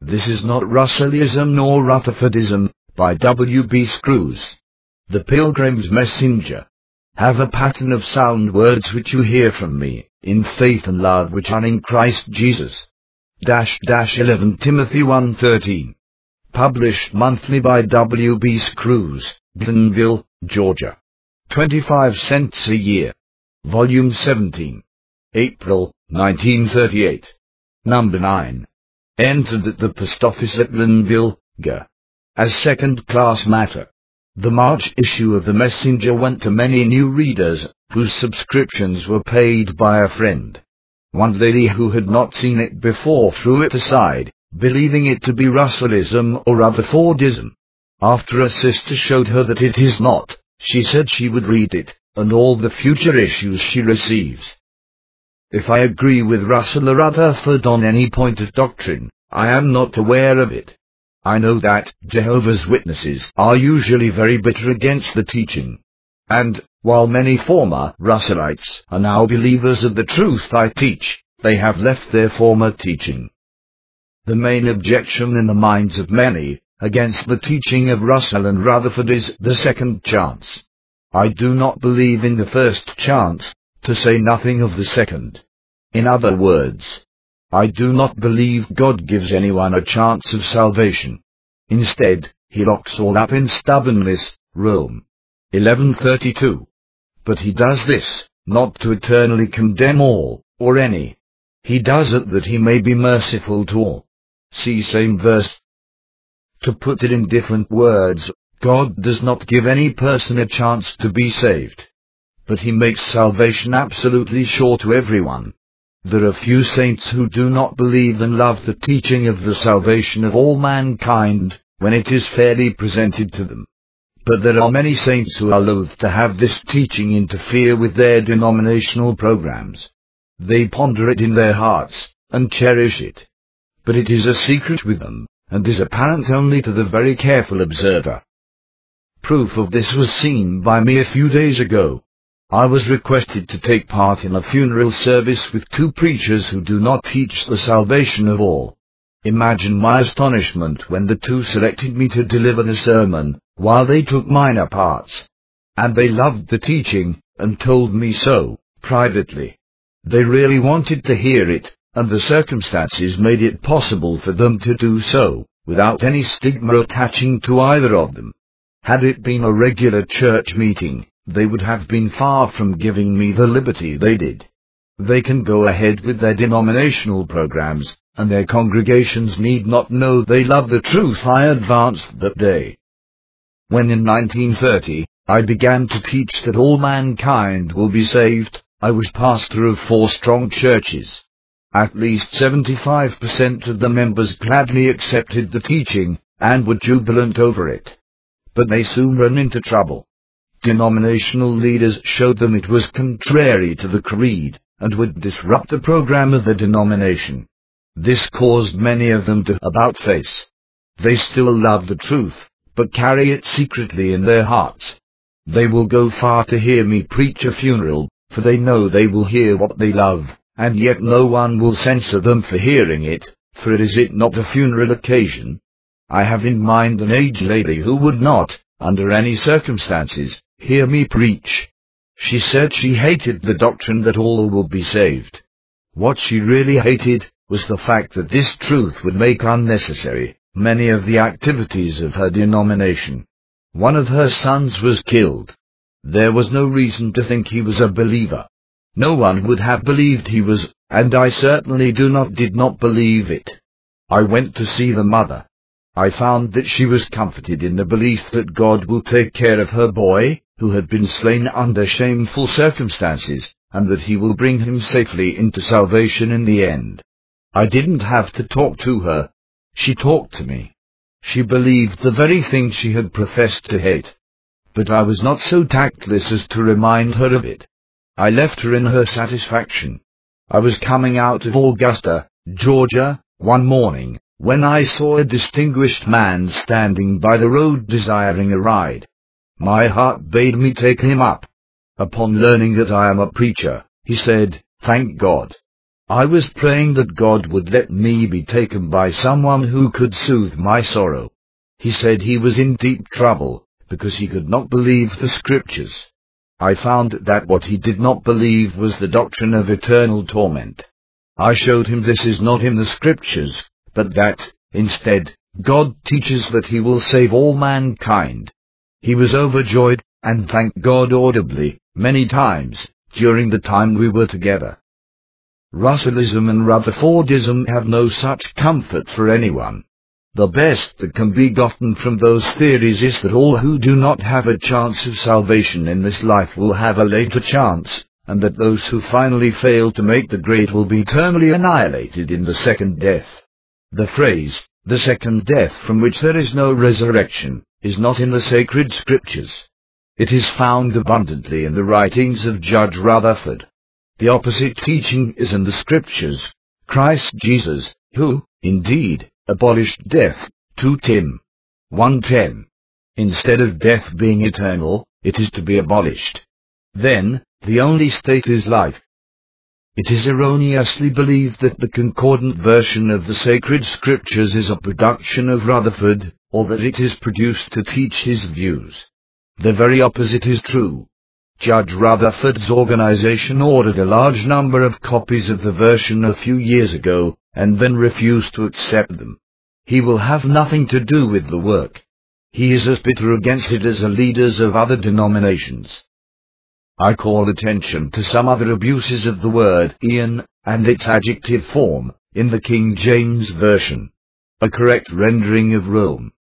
This is not Russellism nor Rutherfordism, by W.B. Screws. The Pilgrim's Messenger. Have a pattern of sound words which you hear from me, in faith and love which are in Christ Jesus. 11 Timothy 1:13. Published monthly by W.B. Screws, Glenville, Georgia. 25 cents a year. Volume 17. April, 1938. Number 9. Entered at the post office at Glenville, Ga. As second-class matter. The March issue of the Messenger went to many new readers, whose subscriptions were paid by a friend. One lady who had not seen it before threw it aside, believing it to be Russellism or Rutherfordism. After a sister showed her that it is not, she said she would read it, and all the future issues she receives. If I agree with Russell or Rutherford on any point of doctrine, I am not aware of it. I know that Jehovah's Witnesses are usually very bitter against the teaching. And, while many former Russellites are now believers of the truth I teach, they have left their former teaching. The main objection in the minds of many against the teaching of Russell and Rutherford is the second chance. I do not believe in the first chance, to say nothing of the second. In other words, I do not believe God gives anyone a chance of salvation. Instead, he locks all up in stubbornness, Rome 11:32. But he does this, not to eternally condemn all, or any. He does it that he may be merciful to all. See same verse. To put it in different words, God does not give any person a chance to be saved. But he makes salvation absolutely sure to everyone. There are few saints who do not believe and love the teaching of the salvation of all mankind, when it is fairly presented to them. But there are many saints who are loath to have this teaching interfere with their denominational programs. They ponder it in their hearts, and cherish it. But it is a secret with them, and is apparent only to the very careful observer. Proof of this was seen by me a few days ago. I was requested to take part in a funeral service with two preachers who do not teach the salvation of all. Imagine my astonishment when the two selected me to deliver the sermon, while they took minor parts. And they loved the teaching, and told me so, privately. They really wanted to hear it, and the circumstances made it possible for them to do so, without any stigma attaching to either of them. Had it been a regular church meeting, they would have been far from giving me the liberty they did. They can go ahead with their denominational programs, and their congregations need not know they love the truth I advanced that day. When in 1930, I began to teach that all mankind will be saved, I was pastor of 4 strong churches. At least 75% of the members gladly accepted the teaching, and were jubilant over it. But they soon ran into trouble. Denominational leaders showed them it was contrary to the creed, and would disrupt the program of the denomination. This caused many of them to about-face. They still love the truth, but carry it secretly in their hearts. They will go far to hear me preach a funeral, for they know they will hear what they love, and yet no one will censor them for hearing it, for is it not a funeral occasion? I have in mind an aged lady who would not, under any circumstances, hear me preach. She said she hated the doctrine that all will be saved. What she really hated was the fact that this truth would make unnecessary many of the activities of her denomination. One of her sons was killed. There was no reason to think he was a believer. No one would have believed he was, and I certainly did not believe it. I went to see the mother. I found that she was comforted in the belief that God will take care of her boy, who had been slain under shameful circumstances, and that he will bring him safely into salvation in the end. I didn't have to talk to her. She talked to me. She believed the very thing she had professed to hate. But I was not so tactless as to remind her of it. I left her in her satisfaction. I was coming out of Augusta, Georgia, one morning, when I saw a distinguished man standing by the road desiring a ride. My heart bade me take him up. Upon learning that I am a preacher, he said, "Thank God." I was praying that God would let me be taken by someone who could soothe my sorrow. He said he was in deep trouble, because he could not believe the Scriptures. I found that what he did not believe was the doctrine of eternal torment. I showed him this is not in the Scriptures, but that, instead, God teaches that he will save all mankind. He was overjoyed, and thanked God audibly, many times, during the time we were together. Russellism and Rutherfordism have no such comfort for anyone. The best that can be gotten from those theories is that all who do not have a chance of salvation in this life will have a later chance, and that those who finally fail to make the grade will be eternally annihilated in the second death. The phrase, the second death from which there is no resurrection, is not in the sacred Scriptures. It is found abundantly in the writings of Judge Rutherford. The opposite teaching is in the Scriptures. Christ Jesus, who, indeed, abolished death, 2 Tim. 1:10. Instead of death being eternal, it is to be abolished. Then, the only state is life. It is erroneously believed that the concordant version of the sacred Scriptures is a production of Rutherford, or that it is produced to teach his views. The very opposite is true. Judge Rutherford's organization ordered a large number of copies of the version a few years ago, and then refused to accept them. He will have nothing to do with the work. He is as bitter against it as the leaders of other denominations. I call attention to some other abuses of the word eon, and its adjective form, in the King James Version. A correct rendering of Rome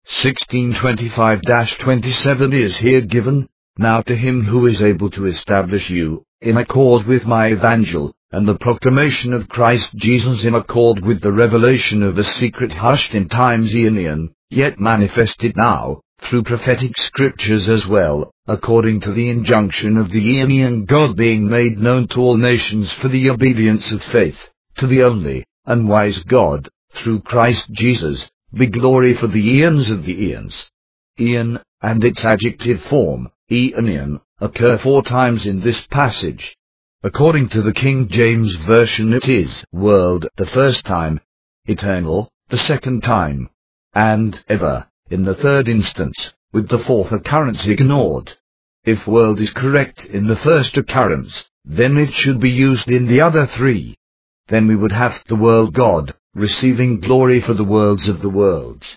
16:25-27 is here given. Now to him who is able to establish you, in accord with my evangel, and the proclamation of Christ Jesus in accord with the revelation of a secret hushed in times aeonian, yet manifested now, through prophetic Scriptures as well, according to the injunction of the aeonian God being made known to all nations for the obedience of faith, to the only, and wise God, through Christ Jesus, be glory for the eons of the eons. Eon, and its adjective form, aeonian, occur 4 times in this passage. According to the King James Version it is world the first time, eternal the second time, and ever in the third instance, with the fourth occurrence ignored. If world is correct in the first occurrence, then it should be used in the other 3. Then we would have the world God, receiving glory for the worlds of the worlds.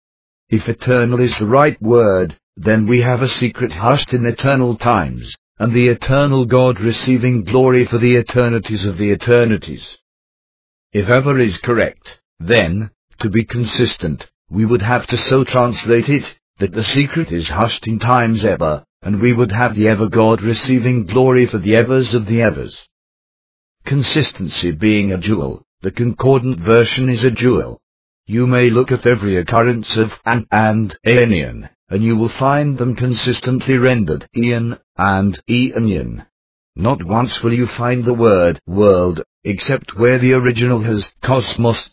If eternal is the right word, then we have a secret hushed in eternal times, and the eternal God receiving glory for the eternities of the eternities. If ever is correct, then, to be consistent, we would have to so translate it, that the secret is hushed in times ever, and we would have the ever God receiving glory for the evers of the evers. Consistency being a jewel, the concordant version is a jewel. You may look at every occurrence of an and aeonian, and you will find them consistently rendered eon and aeonian. Not once will you find the word world, except where the original has cosmos.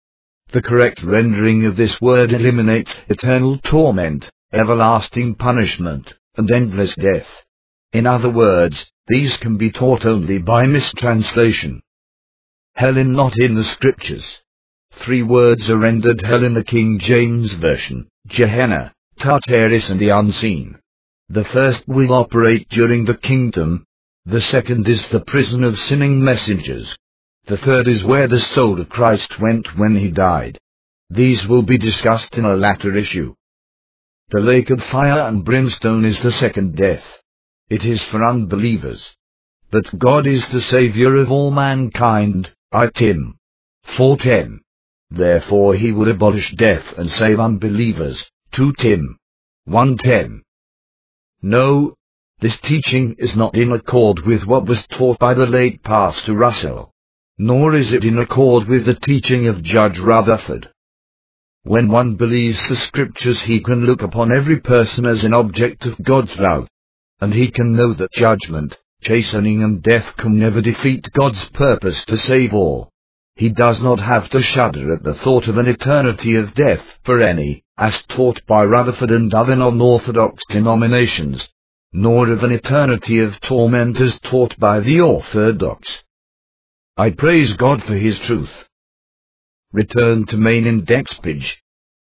The correct rendering of this word eliminates eternal torment, everlasting punishment, and endless death. In other words, these can be taught only by mistranslation. Hell is not in the Scriptures. 3 words are rendered hell in the King James Version: Gehenna, Tartarus, and the unseen. The first will operate during the kingdom. The second is the prison of sinning messengers. The third is where the soul of Christ went when he died. These will be discussed in a later issue. The lake of fire and brimstone is the second death. It is for unbelievers. But God is the Saviour of all mankind, I Tim. 4:10. Therefore he will abolish death and save unbelievers, 2 Tim. 1:10. No, this teaching is not in accord with what was taught by the late Pastor Russell. Nor is it in accord with the teaching of Judge Rutherford. When one believes the Scriptures, he can look upon every person as an object of God's love. And he can know that judgment, chastening, and death can never defeat God's purpose to save all. He does not have to shudder at the thought of an eternity of death for any, as taught by Rutherford and other non-orthodox denominations, nor of an eternity of torment as taught by the orthodox. I praise God for His truth. Return to main index page.